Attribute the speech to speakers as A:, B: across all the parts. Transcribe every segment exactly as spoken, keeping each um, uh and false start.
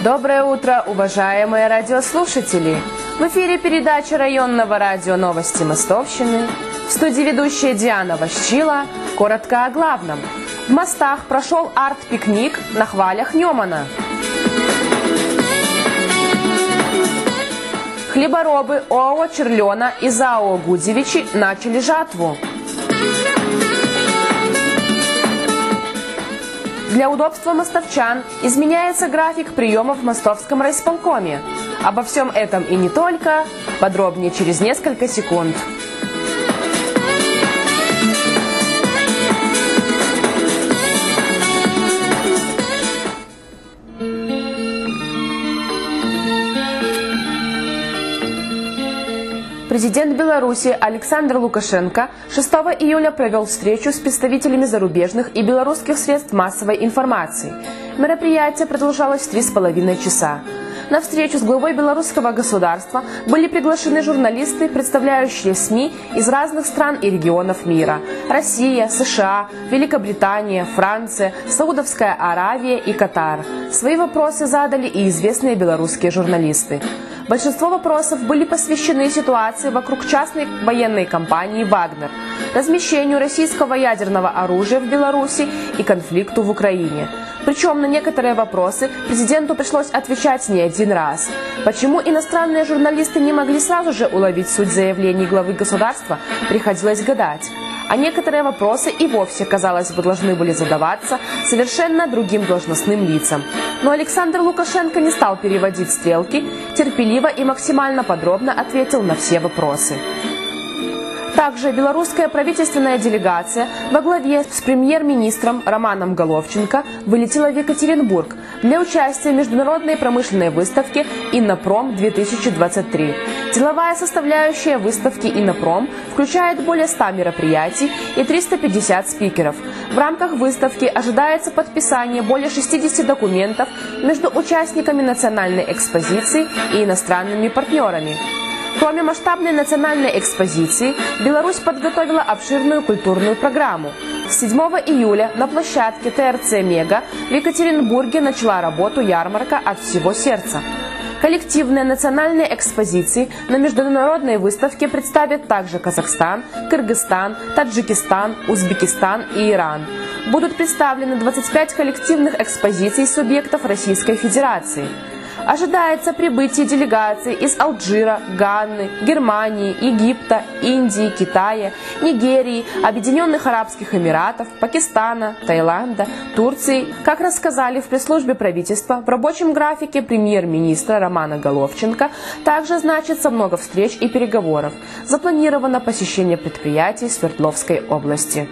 A: Доброе утро, уважаемые радиослушатели! В эфире передача районного радио «Новости Мостовщины». В студии ведущая Диана Ващила. Коротко о главном. В Мостах прошел арт-пикник на хвалях Немана. Хлеборобы ОАО «Черлена» и ЗАО «Гудзевичи» начали жатву. Для удобства мостовчан изменяется график приема в Мостовском райисполкоме. Обо всем этом и не только. Подробнее через несколько секунд. Президент Беларуси Александр Лукашенко шестого июля провел встречу с представителями зарубежных и белорусских средств массовой информации. Мероприятие продолжалось три с половиной часа. На встречу с главой белорусского государства были приглашены журналисты, представляющие СМИ из разных стран и регионов мира: Россия, США, Великобритания, Франция, Саудовская Аравия и Катар. Свои вопросы задали и известные белорусские журналисты. Большинство вопросов были посвящены ситуации вокруг частной военной компании «Вагнер», размещению российского ядерного оружия в Беларуси и конфликту в Украине. Причем на некоторые вопросы президенту пришлось отвечать не один раз. Почему иностранные журналисты не могли сразу же уловить суть заявлений главы государства, приходилось гадать. А некоторые вопросы и вовсе, казалось бы, должны были задаваться совершенно другим должностным лицам. Но Александр Лукашенко не стал переводить стрелки, терпеливо и максимально подробно ответил на все вопросы. Также белорусская правительственная делегация во главе с премьер-министром Романом Головченко вылетела в Екатеринбург для участия в международной промышленной выставке «Иннопром-две тысячи двадцать три». Деловая составляющая выставки «Иннопром» включает более ста мероприятий и триста пятьдесят спикеров. В рамках выставки ожидается подписание более шестидесяти документов между участниками национальной экспозиции и иностранными партнерами. Кроме масштабной национальной экспозиции, Беларусь подготовила обширную культурную программу. С седьмого июля на площадке ТРЦ «Мега» в Екатеринбурге начала работу ярмарка «От всего сердца». Коллективные национальные экспозиции на международной выставке представят также Казахстан, Кыргызстан, Таджикистан, Узбекистан и Иран. Будут представлены двадцать пять коллективных экспозиций субъектов Российской Федерации. Ожидается прибытие делегаций из Алжира, Ганны, Германии, Египта, Индии, Китая, Нигерии, Объединенных Арабских Эмиратов, Пакистана, Таиланда, Турции. Как рассказали в пресс-службе правительства, в рабочем графике премьер-министра Романа Головченко также значится много встреч и переговоров. Запланировано посещение предприятий Свердловской области.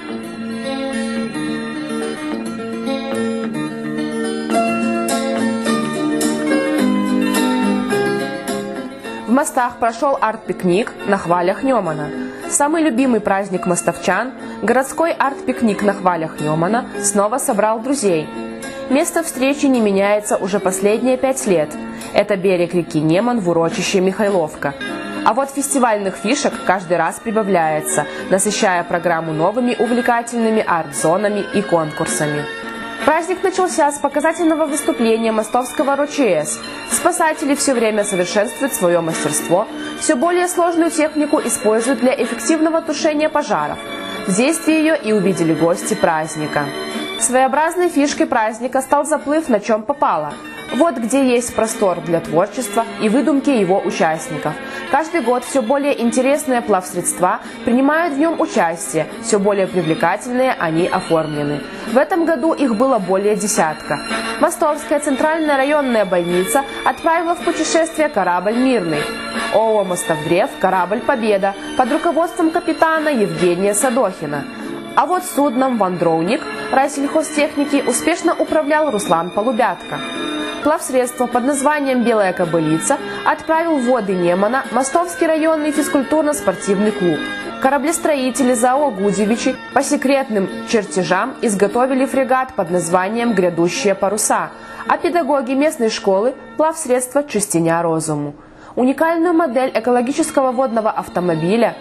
A: В Мостах прошел арт-пикник на хвалях Немана. Самый любимый праздник мостовчан, городской арт-пикник на хвалях Немана, снова собрал друзей. Место встречи не меняется уже последние пять лет. Это берег реки Неман в урочище Михайловка. А вот фестивальных фишек каждый раз прибавляется, насыщая программу новыми увлекательными арт-зонами и конкурсами. Праздник начался с показательного выступления мостовского РОЧС. Спасатели все время совершенствуют свое мастерство, все более сложную технику используют для эффективного тушения пожаров. В действии ее и увидели гости праздника. Своеобразной фишкой праздника стал заплыв на чем попало. Вот где есть простор для творчества и выдумки его участников. Каждый год все более интересные плавсредства принимают в нем участие, все более привлекательные они оформлены. В этом году их было более десятка. Мостовская центральная районная больница отправила в путешествие корабль «Мирный». ООО «Мостовдрев», корабль «Победа» под руководством капитана Евгения Садохина. А вот судном «Вандровник» райсельхозтехники успешно управлял Руслан Полубятко. Плавсредство под названием «Белая кобылица» отправил в воды Немана Мостовский районный физкультурно-спортивный клуб. Кораблестроители ЗАО «Гудзевичи» по секретным чертежам изготовили фрегат под названием «Грядущие паруса», а педагоги местной школы – плавсредство «Частиня розуму». Уникальную модель экологического водного автомобиля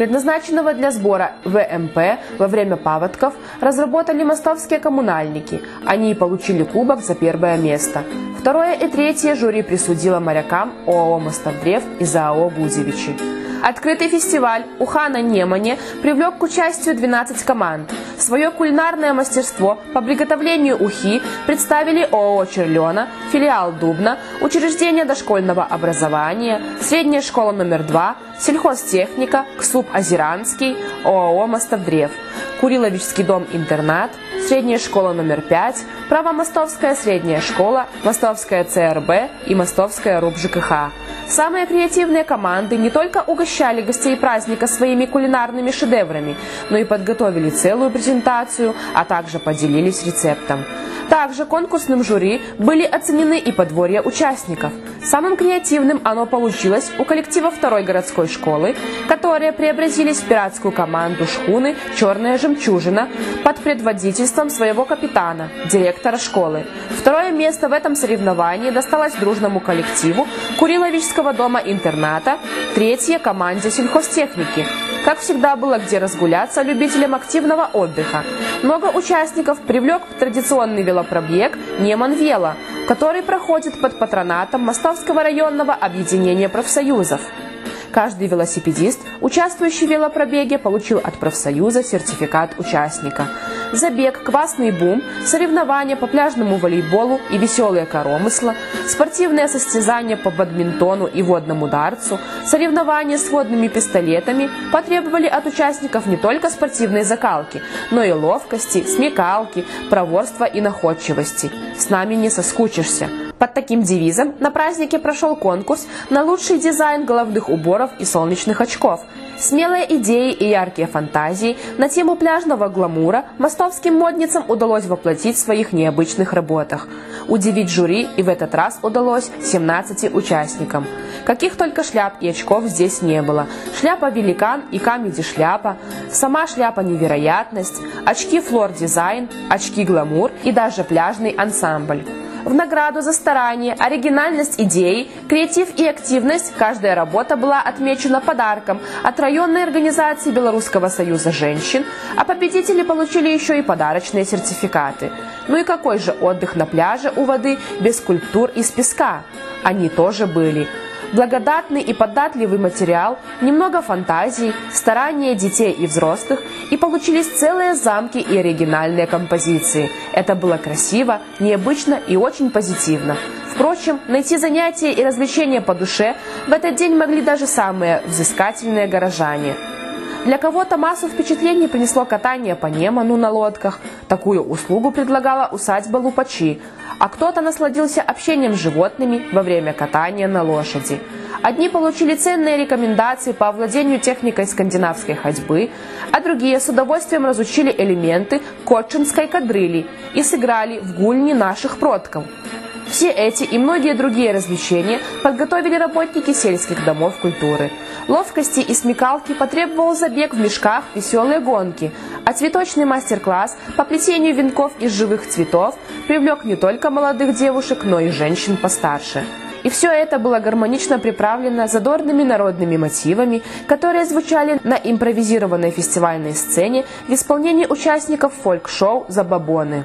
A: предназначенного для сбора вэ эм пэ во время паводков, разработали мостовские коммунальники. Они получили кубок за первое место. Второе и третье жюри присудило морякам ОАО «Мостовдрев» и ЗАО «Гудзевичи». Открытый фестиваль «Уха на Немане» привлек к участию двенадцать команд. Свое кулинарное мастерство по приготовлению ухи представили ОАО «Черлена», филиал Дубна, учреждение дошкольного образования, средняя школа номер два, сельхозтехника, КСУП «Озеранский», ОАО «Мостовдрев», Куриловичский дом-интернат, средняя школа номер пять, Правомостовская средняя школа, Мостовская цэ эр бэ и Мостовская РУП-ЖКХ. Самые креативные команды не только угощали гостей праздника своими кулинарными шедеврами, но и подготовили целую презентацию, а также поделились рецептом. Также конкурсным жюри были оценены и подворья участников. Самым креативным оно получилось у коллектива второй городской школы, которые преобразились в пиратскую команду шхуны «Черная жемчужина» под предводительством своего капитана, директора школы. Второе место в этом соревновании досталось дружному коллективу Куриловичского дома-интерната, третье – команде сельхозтехники. Как всегда, было где разгуляться любителям активного отдыха. Много участников привлек традиционный велопробег «Неман Вело», который проходит под патронатом Мостовского районного объединения профсоюзов. Каждый велосипедист, участвующий в велопробеге, получил от профсоюза сертификат участника. Забег, квасный бум, соревнования по пляжному волейболу и веселые коромысла, спортивные состязания по бадминтону и водному дартсу, соревнования с водными пистолетами потребовали от участников не только спортивной закалки, но и ловкости, смекалки, проворства и находчивости. С нами не соскучишься. Под таким девизом на празднике прошел конкурс на лучший дизайн головных уборов и солнечных очков. Смелые идеи и яркие фантазии на тему пляжного гламура мостовским модницам удалось воплотить в своих необычных работах. Удивить жюри и в этот раз удалось семнадцати участникам. Каких только шляп и очков здесь не было. Шляпа «Великан» и «Камеди-шляпа», сама шляпа «Невероятность», очки «Флор-дизайн», очки «Гламур» и даже пляжный ансамбль. В награду за старание, оригинальность идей, креатив и активность каждая работа была отмечена подарком от районной организации Белорусского союза женщин, а победители получили еще и подарочные сертификаты. Ну и какой же отдых на пляже у воды без скульптур из песка? Они тоже были. Благодатный и податливый материал, немного фантазий, старания детей и взрослых, и получились целые замки и оригинальные композиции. Это было красиво, необычно и очень позитивно. Впрочем, найти занятия и развлечения по душе в этот день могли даже самые взыскательные горожане. Для кого-то массу впечатлений принесло катание по Неману на лодках. Такую услугу предлагала усадьба Лупачи. А кто-то насладился общением с животными во время катания на лошади. Одни получили ценные рекомендации по овладению техникой скандинавской ходьбы, а другие с удовольствием разучили элементы котчинской кадрили и сыграли в гульни наших продков. Все эти и многие другие развлечения подготовили работники сельских домов культуры. Ловкости и смекалки потребовал забег в мешках «Веселые гонки», а цветочный мастер-класс по плетению венков из живых цветов привлек не только молодых девушек, но и женщин постарше. И все это было гармонично приправлено задорными народными мотивами, которые звучали на импровизированной фестивальной сцене в исполнении участников фольк-шоу «Забабоны».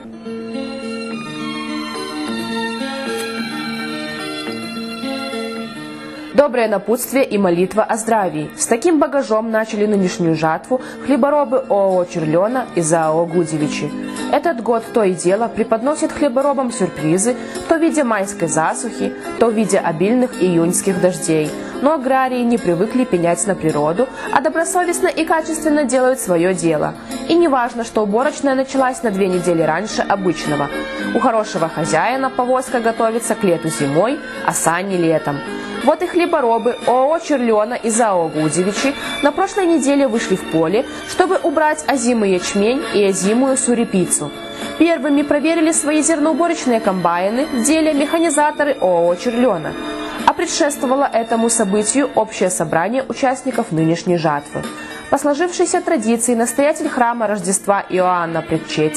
A: Доброе напутствие и молитва о здравии. С таким багажом начали нынешнюю жатву хлеборобы ОАО «Черлена» и ЗАО «Гудзевичи». Этот год то и дело преподносит хлеборобам сюрпризы, то в виде майской засухи, то в виде обильных июньских дождей. Но аграрии не привыкли пенять на природу, а добросовестно и качественно делают свое дело. И не важно, что уборочная началась на две недели раньше обычного. У хорошего хозяина повозка готовится к лету зимой, а сани летом. Вот и хлеборобы ОАО «Черлена» и ЗАО «Гудзевичи» на прошлой неделе вышли в поле, чтобы убрать озимый ячмень и озимую сурепицу. Первыми проверили свои зерноуборочные комбайны в деле механизаторы ОАО «Черлена». А предшествовало этому событию общее собрание участников нынешней жатвы. По сложившейся традиции настоятель храма Рождества Иоанна Предчети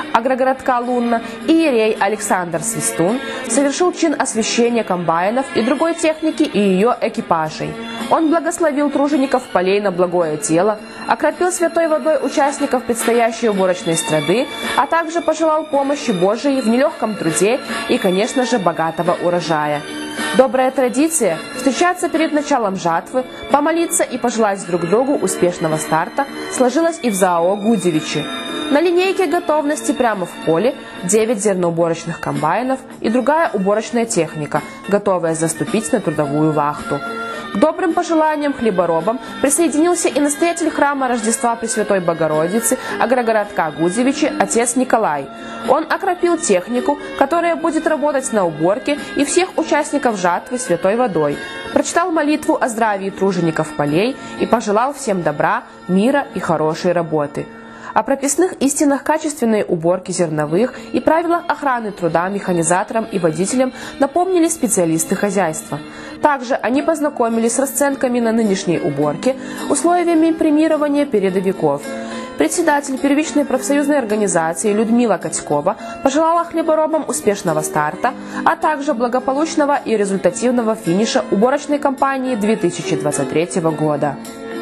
A: агрогородка Лунна, иерей Александр Свистун совершил чин освящения комбайнов и другой техники и ее экипажей. Он благословил тружеников полей на благое дело, окропил святой водой участников предстоящей уборочной страды, а также пожелал помощи Божией в нелегком труде и, конечно же, богатого урожая. Добрая традиция – встречаться перед началом жатвы, помолиться и пожелать друг другу успешного старта сложилась и в ЗАО «Гудевичи». На линейке готовности прямо в поле девять зерноуборочных комбайнов и другая уборочная техника, готовая заступить на трудовую вахту. К добрым пожеланиям хлеборобам присоединился и настоятель храма Рождества Пресвятой Богородицы агрогородка Гудевичи отец Николай. Он окропил технику, которая будет работать на уборке, и всех участников жатвы святой водой. Прочитал молитву о здравии тружеников полей и пожелал всем добра, мира и хорошей работы. О прописных истинах качественной уборки зерновых и правилах охраны труда механизаторам и водителям напомнили специалисты хозяйства. Также они познакомились с расценками на нынешней уборке, условиями премирования передовиков. Председатель первичной профсоюзной организации Людмила Катькова пожелала хлеборобам успешного старта, а также благополучного и результативного финиша уборочной кампании две тысячи двадцать третьего года.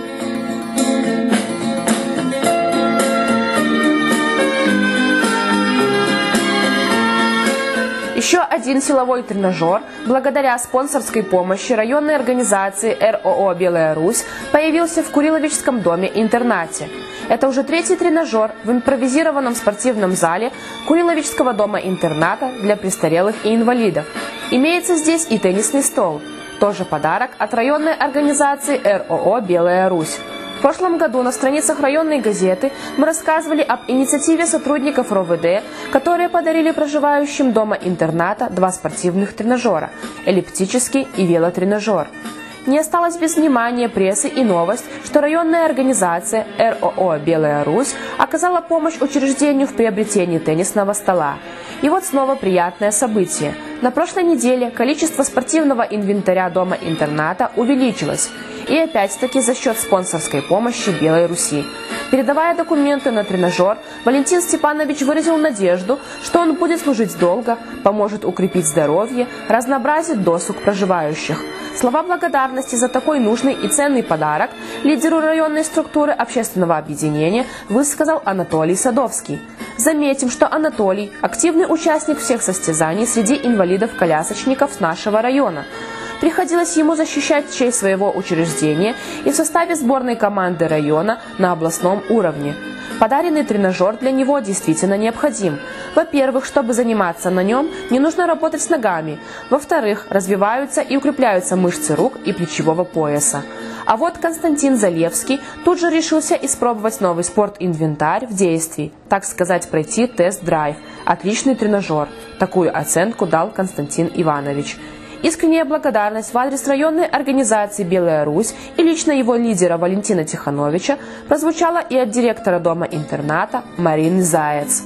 A: Еще один силовой тренажер, благодаря спонсорской помощи районной организации эр о о «Белая Русь», появился в Куриловичском доме-интернате. Это уже третий тренажер в импровизированном спортивном зале Куриловичского дома-интерната для престарелых и инвалидов. Имеется здесь и теннисный стол, тоже подарок от районной организации эр о о «Белая Русь». В прошлом году на страницах районной газеты мы рассказывали об инициативе сотрудников эр о вэ дэ, которые подарили проживающим дома-интерната два спортивных тренажера – эллиптический и велотренажер. Не осталось без внимания прессы и новость, что районная организация эр о о «Белая Русь» оказала помощь учреждению в приобретении теннисного стола. И вот снова приятное событие. На прошлой неделе количество спортивного инвентаря дома-интерната увеличилось. И опять-таки за счет спонсорской помощи Белой Руси. Передавая документы на тренажер, Валентин Степанович выразил надежду, что он будет служить долго, поможет укрепить здоровье, разнообразит досуг проживающих. Слова благодарности за такой нужный и ценный подарок лидеру районной структуры общественного объединения высказал Анатолий Садовский. Заметим, что Анатолий – активный участник всех состязаний среди инвалидов-колясочников нашего района. Приходилось ему защищать честь своего учреждения и в составе сборной команды района на областном уровне. Подаренный тренажер для него действительно необходим. Во-первых, чтобы заниматься на нем, не нужно работать с ногами. Во-вторых, развиваются и укрепляются мышцы рук и плечевого пояса. А вот Константин Залевский тут же решился испробовать новый спорт-инвентарь в действии, так сказать, пройти тест-драйв. Отличный тренажер. Такую оценку дал Константин Иванович. Искренняя благодарность в адрес районной организации «Белая Русь» и лично его лидера Валентина Тихановича прозвучала и от директора дома-интерната Марины Заяц.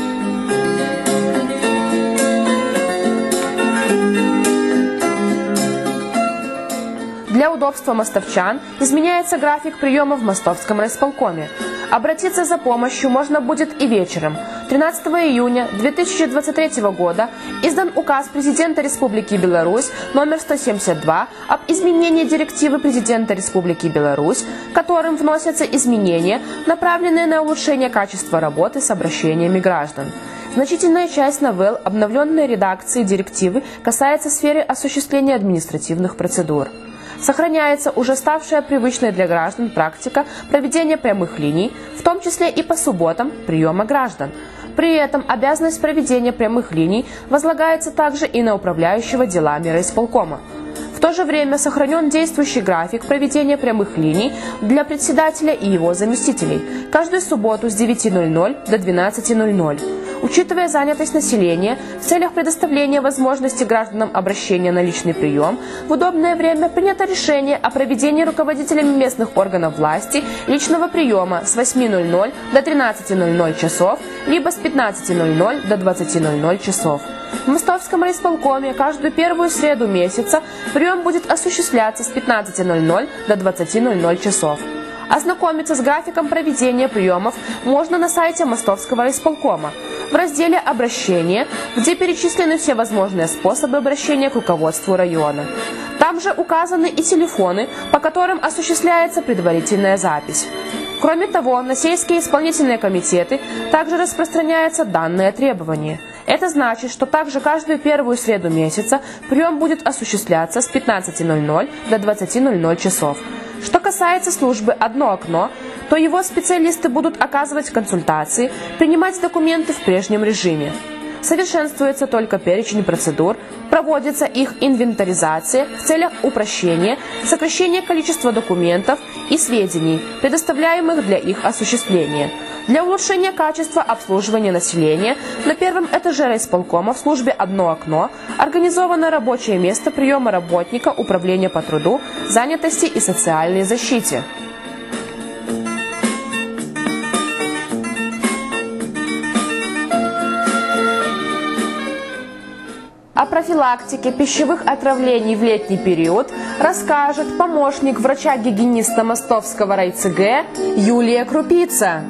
A: Для удобства мостовчан изменяется график приема в Мостовском райисполкоме. Обратиться за помощью можно будет и вечером. тринадцатого июня две тысячи двадцать третьего года издан указ президента Республики Беларусь номер сто семьдесят два об изменении директивы президента Республики Беларусь, которым вносятся изменения, направленные на улучшение качества работы с обращениями граждан. Значительная часть новелл обновленной редакции директивы касается сферы осуществления административных процедур. Сохраняется уже ставшая привычной для граждан практика проведения прямых линий, в том числе и по субботам приема граждан. При этом обязанность проведения прямых линий возлагается также и на управляющего делами райисполкома. В то же время сохранен действующий график проведения прямых линий для председателя и его заместителей каждую субботу с девяти ноль-ноль до двенадцати ноль-ноль. Учитывая занятость населения, в целях предоставления возможности гражданам обращения на личный прием, в удобное время принято решение о проведении руководителями местных органов власти личного приема с восьми ноль-ноль до тринадцати ноль-ноль часов, либо с пятнадцати ноль-ноль до двадцати ноль-ноль часов. В Мостовском райисполкоме каждую первую среду месяца прием будет осуществляться с пятнадцати ноль-ноль до двадцати ноль-ноль часов. Ознакомиться с графиком проведения приемов можно на сайте Мостовского райисполкома. в разделе «Обращение», где перечислены все возможные способы обращения к руководству района. Там же указаны и телефоны, по которым осуществляется предварительная запись. Кроме того, на сельские исполнительные комитеты также распространяется данное требование. Это значит, что также каждую первую среду месяца прием будет осуществляться с пятнадцати ноль-ноль до двадцати ноль-ноль часов. Что касается службы «Одно окно», то его специалисты будут оказывать консультации, принимать документы в прежнем режиме. Совершенствуется только перечень процедур, проводится их инвентаризация в целях упрощения, сокращения количества документов и сведений, предоставляемых для их осуществления. Для улучшения качества обслуживания населения на первом этаже райисполкома в службе «Одно окно» организовано рабочее место приема работника Управления по труду, занятости и социальной защите. О профилактике пищевых отравлений в летний период расскажет помощник врача-гигиениста Мостовского райцг Юлия Крупица.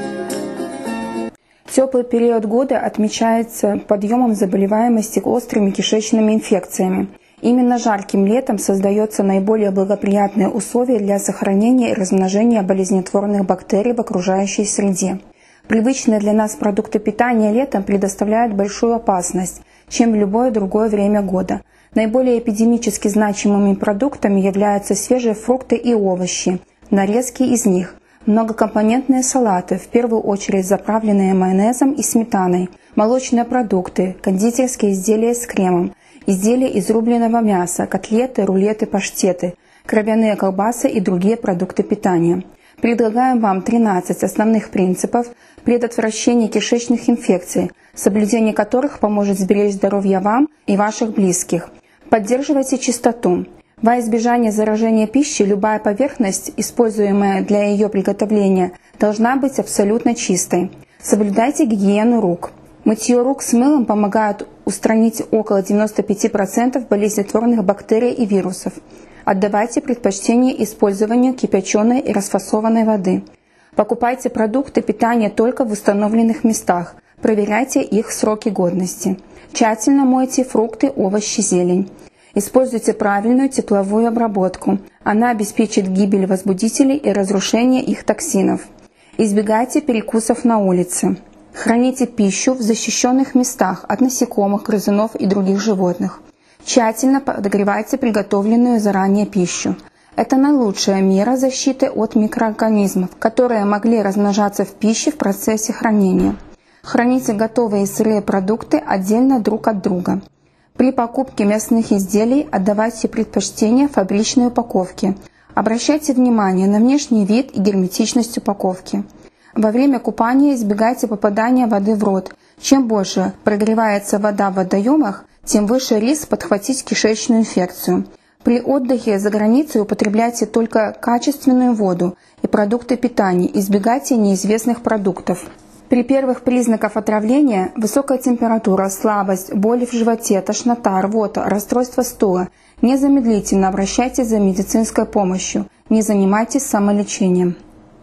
B: Теплый период года отмечается подъемом заболеваемости острыми кишечными инфекциями. Именно жарким летом создаются наиболее благоприятные условия для сохранения и размножения болезнетворных бактерий в окружающей среде. Привычные для нас продукты питания летом предоставляют большую опасность, чем в любое другое время года. Наиболее эпидемически значимыми продуктами являются свежие фрукты и овощи, нарезки из них, многокомпонентные салаты, в первую очередь заправленные майонезом и сметаной, молочные продукты, кондитерские изделия с кремом, изделия из рубленого мяса, котлеты, рулеты, паштеты, кровяные колбасы и другие продукты питания. Предлагаем вам тринадцать основных принципов предотвращения кишечных инфекций, соблюдение которых поможет сберечь здоровье вам и ваших близких. Поддерживайте чистоту. Во избежание заражения пищи любая поверхность, используемая для ее приготовления, должна быть абсолютно чистой. Соблюдайте гигиену рук. Мытье рук с мылом помогает устранить около девяноста пяти процентов болезнетворных бактерий и вирусов. Отдавайте предпочтение использованию кипяченой и расфасованной воды. Покупайте продукты питания только в установленных местах. Проверяйте их сроки годности. Тщательно мойте фрукты, овощи, зелень. Используйте правильную тепловую обработку. Она обеспечит гибель возбудителей и разрушение их токсинов. Избегайте перекусов на улице. Храните пищу в защищенных местах от насекомых, грызунов и других животных. Тщательно подогревайте приготовленную заранее пищу. Это наилучшая мера защиты от микроорганизмов, которые могли размножаться в пище в процессе хранения. Храните готовые сырые продукты отдельно друг от друга. При покупке мясных изделий отдавайте предпочтение фабричной упаковке. Обращайте внимание на внешний вид и герметичность упаковки. Во время купания избегайте попадания воды в рот. Чем больше прогревается вода в водоемах, тем выше риск подхватить кишечную инфекцию. При отдыхе за границей употребляйте только качественную воду и продукты питания, избегайте неизвестных продуктов. При первых признаках отравления – высокая температура, слабость, боли в животе, тошнота, рвота, расстройство стула – незамедлительно обращайтесь за медицинской помощью, не занимайтесь самолечением.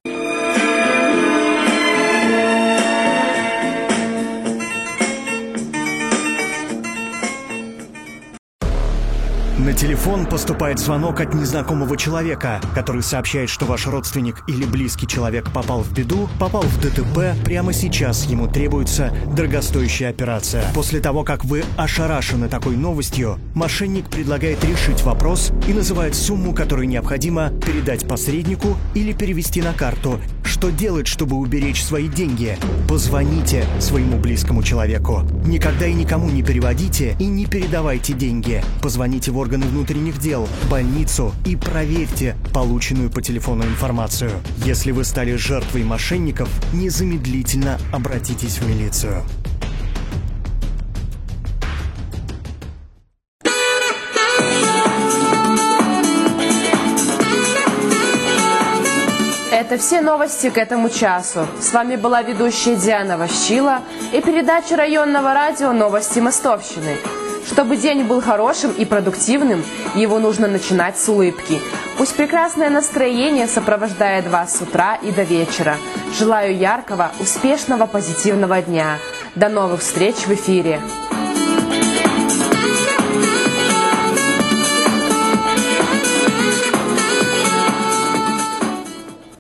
C: На телефон поступает звонок от незнакомого человека, который сообщает, что ваш родственник или близкий человек попал в беду, попал в ДТП, прямо сейчас ему требуется дорогостоящая операция. После того, как вы ошарашены такой новостью, мошенник предлагает решить вопрос и называет сумму, которую необходимо передать посреднику или перевести на карту. Что делать, чтобы уберечь свои деньги? Позвоните своему близкому человеку. Никогда и никому не переводите и не передавайте деньги. Позвоните в органы внутренних дел, больницу и проверьте полученную по телефону информацию. Если вы стали жертвой мошенников, незамедлительно обратитесь в милицию.
A: Это все новости к этому часу. С вами была ведущая Диана Ващила и передача районного радио «Новости Мостовщины». Чтобы день был хорошим и продуктивным, его нужно начинать с улыбки. Пусть прекрасное настроение сопровождает вас с утра и до вечера. Желаю яркого, успешного, позитивного дня. До новых встреч в эфире!